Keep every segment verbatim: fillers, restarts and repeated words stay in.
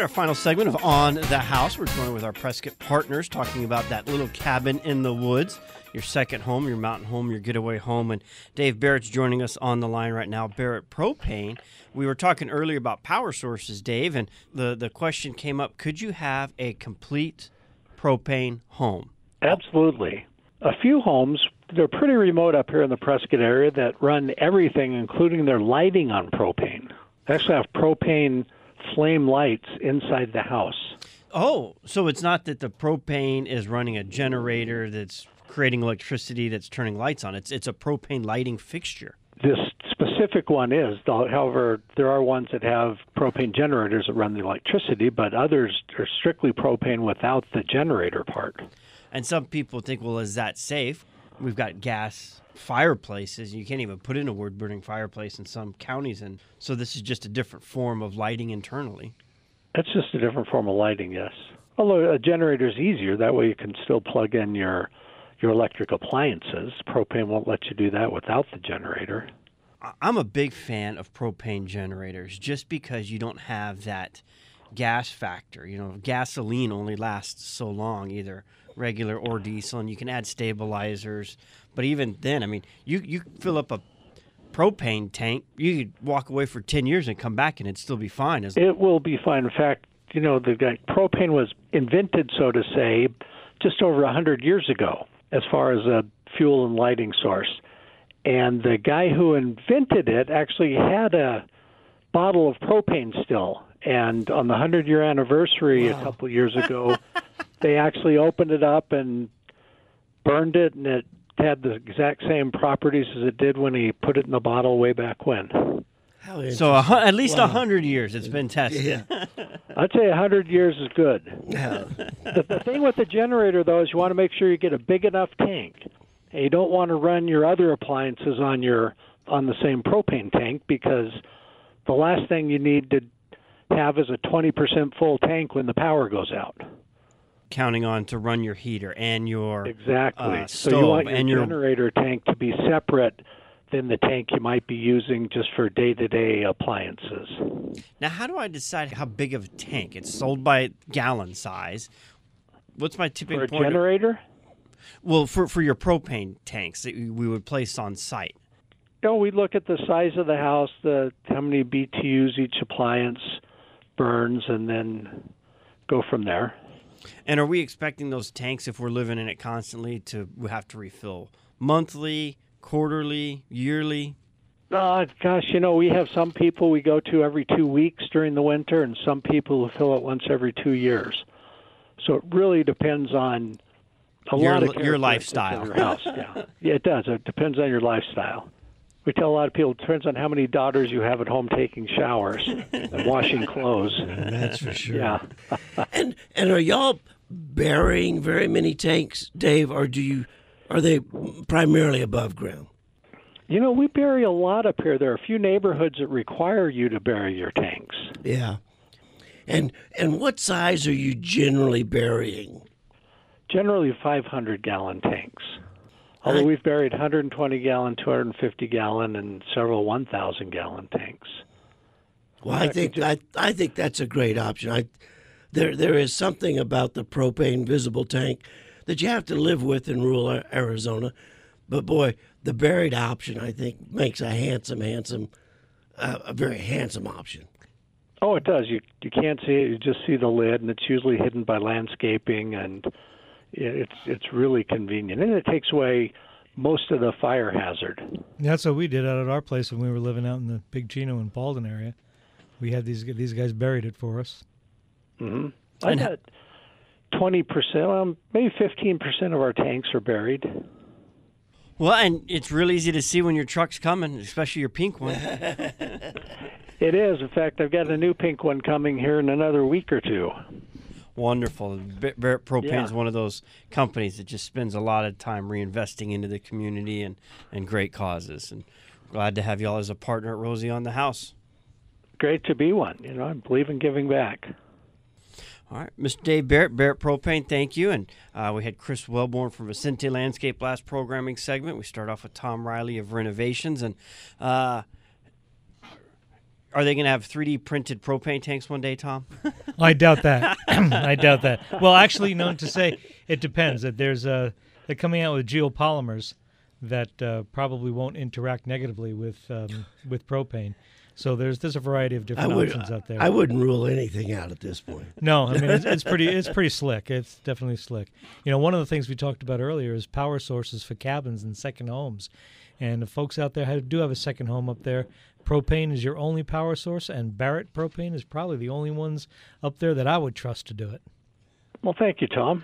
right, our final segment of On the House. We're going with our Prescott partners, talking about that little cabin in the woods, your second home, your mountain home, your getaway home. And Dave Barrett's joining us on the line right now, Barrett Propane. We were talking earlier about power sources, Dave, and the, the question came up, could you have a complete propane home? Absolutely. A few homes, they're pretty remote up here in the Prescott area, that run everything, including their lighting, on propane. They actually have propane flame lights inside the house. Oh, so it's not that the propane is running a generator that's creating electricity that's turning lights on. It's it's a propane lighting fixture. This specific one is. However, there are ones that have propane generators that run the electricity, but others are strictly propane without the generator part. And some people think, well, is that safe? We've got gas fireplaces. You can't even put in a wood-burning fireplace in some counties. And so this is just a different form of lighting internally. It's just a different form of lighting, yes. Although a generator is easier. That way you can still plug in your your electric appliances. Propane won't let you do that without the generator. I'm a big fan of propane generators just because you don't have that gas factor. You know, gasoline only lasts so long, either regular or diesel, and you can add stabilizers. But even then, I mean, you, you fill up a propane tank, you could walk away for ten years and come back and it'd still be fine. It will be fine. In fact, you know, the propane was invented, so to say, just over one hundred years ago as far as a fuel and lighting source. And the guy who invented it actually had a bottle of propane still. And on the hundred-year anniversary wow. a couple of years ago, they actually opened it up and burned it, and it had the exact same properties as it did when he put it in the bottle way back when. So a, at least a wow. hundred years it's been tested. Yeah. I'd say a hundred years is good. Yeah. The, the thing with the generator, though, is you want to make sure you get a big enough tank. And you don't want to run your other appliances on your on the same propane tank, because the last thing you need to have is a twenty percent full tank when the power goes out. Counting on to run your heater and your exactly. uh, so stove you want your and your generator tank to be separate than the tank you might be using just for day-to-day appliances. Now, how do I decide how big of a tank? It's sold by gallon size. What's my tipping For a point? generator? Well, for for your propane tanks that we would place on site. No, we look at the size of the house, the how many B T Us each appliance burns, and then go from there. And are we expecting those tanks, if we're living in it constantly, to have to refill monthly, quarterly, yearly? Uh, gosh, you know, we have some people we go to every two weeks during the winter, and some people who fill it once every two years. So it really depends on a your, lot of your lifestyle. of your house. Yeah. Yeah, it does. It depends on your lifestyle. We tell a lot of people it depends on how many daughters you have at home taking showers and washing clothes. That's for sure. Yeah. and and are y'all burying very many tanks, Dave, or do you are they primarily above ground? You know, we bury a lot up here. There are a few neighborhoods that require you to bury your tanks. Yeah. And and what size are you generally burying? Generally five hundred gallon tanks. Although we've buried one hundred twenty gallon, two hundred fifty gallon, and several one thousand gallon tanks. Well, I think I, I think that's a great option. I there there is something about the propane visible tank that you have to live with in rural Arizona, but boy, the buried option I think makes a handsome, handsome, uh, a very handsome option. Oh, it does. You you can't see it. You just see the lid, and it's usually hidden by landscaping, and it's it's really convenient, and it takes away most of the fire hazard. That's what we did out at our place when we were living out in the Big Chino and Baldwin area. We had these these guys buried it for us. Mm-hmm. I got twenty percent, um, maybe fifteen percent of our tanks are buried. Well, and it's real easy to see when your truck's coming, especially your pink one. It is. In fact, I've got a new pink one coming here in another week or two. Wonderful. Barrett Propane yeah. is one of those companies that just spends a lot of time reinvesting into the community and, and great causes. And glad to have y'all as a partner at Rosie on the House. Great to be one. You know, I believe in giving back. All right, Mister Dave Barrett, Barrett Propane, thank you. And uh, we had Chris Wellborn from Vicente Landscape last programming segment. We start off with Tom Riley of Renovations. And uh, Are they going to have three D printed propane tanks one day, Tom? I doubt that. I doubt that. Well, actually, known to say it depends. That there's uh, they're coming out with geopolymers that uh, probably won't interact negatively with um, with propane. So there's there's a variety of different would, options out there. I wouldn't rule anything out at this point. No, I mean it's, it's pretty it's pretty slick. It's definitely slick. You know, one of the things we talked about earlier is power sources for cabins and second homes. And the folks out there have, do have a second home up there. Propane is your only power source, and Barrett Propane is probably the only ones up there that I would trust to do it. Well, thank you, Tom.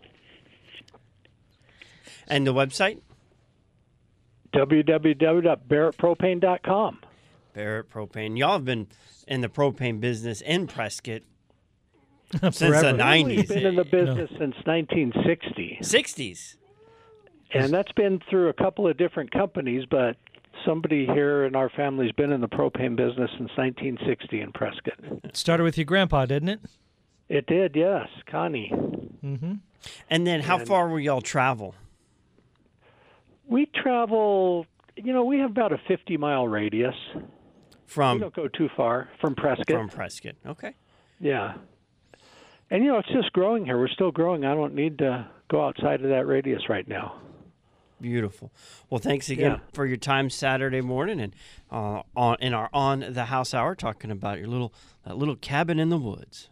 And the website? w w w dot barrett propane dot com. Barrett Propane. Y'all have been in the propane business in Prescott since Forever. the nineties. We've been in the business since nineteen sixty. sixties. And that's been through a couple of different companies, but somebody here in our family's been in the propane business since nineteen sixty in Prescott. It started with your grandpa, didn't it? It did, yes, Connie. Mm-hmm. And then how And- far will y'all travel? We travel, you know, we have about a fifty-mile radius. we From don't go too far from Prescott. from Prescott. Okay. Yeah. And, you know, it's just growing here. We're still growing. I don't need to go outside of that radius right now. Beautiful. Well, thanks again Yeah. for your time Saturday morning and uh, on in our on the house hour talking about your little that little cabin in the woods.